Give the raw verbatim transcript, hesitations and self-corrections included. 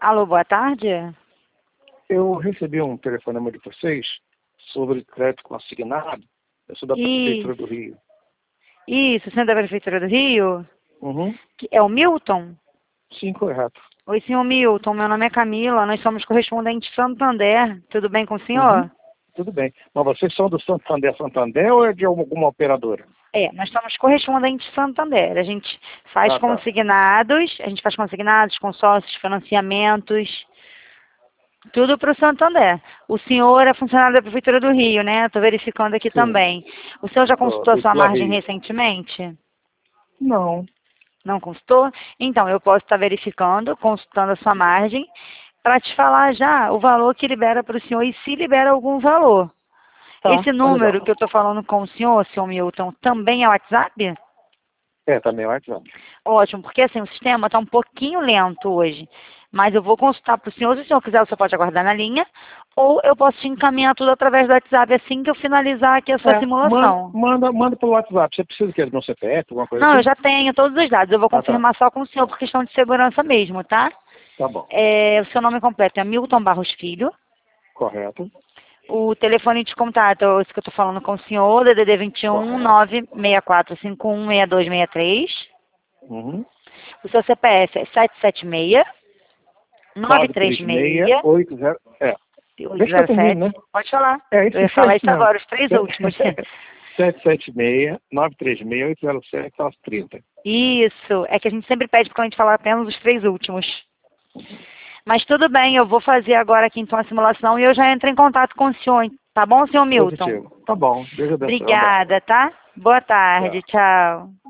Alô, boa tarde. Eu recebi um telefonema de vocês sobre crédito consignado. Eu sou da Prefeitura do Rio. Isso, você é da Prefeitura do Rio? Uhum. É o Milton? Sim, correto. Oi, senhor Milton, meu nome é Camila, nós somos correspondentes Santander. Tudo bem com o senhor? Uhum. Tudo bem. Mas vocês são do Santander Santander ou é de alguma operadora? É, nós somos correspondentes Santander. A gente faz Ah, tá. consignados, a gente faz consignados, consórcios, financiamentos, tudo para o Santander. O senhor é funcionário da Prefeitura do Rio, né? Estou verificando aqui Sim. também. O senhor já Do, consultou a do sua Vila margem Rio. recentemente? Não. Não consultou? Então, eu posso estar verificando, consultando a sua margem, para te falar já o valor que libera para o senhor e se libera algum valor. Tá, Esse tá número legal. que eu estou falando com o senhor, senhor Milton, também é WhatsApp? É, também é WhatsApp. Ótimo, porque assim, o sistema está um pouquinho lento hoje. Mas eu vou consultar para o senhor, se o senhor quiser, você pode aguardar na linha, ou eu posso te encaminhar tudo através do WhatsApp assim que eu finalizar aqui a sua É, manda, simulação. manda, manda pelo WhatsApp. Você precisa que do meu C P F, alguma coisa Não, eu assim? já tenho todos os dados, eu vou Ah, tá. confirmar só com o senhor por questão de segurança mesmo, tá? Tá bom. É, o seu nome completo é Milton Barros Filho. Correto. O telefone de contato, é esse que eu estou falando com o senhor, D D D vinte e um, Correto. nove seis quatro cinco um, seis dois seis três. Uhum. O seu C P F é sete sete seis, nove três seis, oito zero. É. oito Deixa que eu zero termine, sete. né? Pode falar. É Eu isso, ia só falar isso isso mesmo. agora, os três últimos. sete sete seis, nove três seis, oito zero sete, trinta. Isso, é que a gente sempre pede para a gente falar apenas os três últimos. Mas tudo bem, eu vou fazer agora aqui então a simulação e eu já entro em contato com o senhor, tá bom, senhor Milton? Positivo. Tá bom. Deus abençoe. Um abraço. Obrigada, tá? Boa tarde, Tchau. tchau.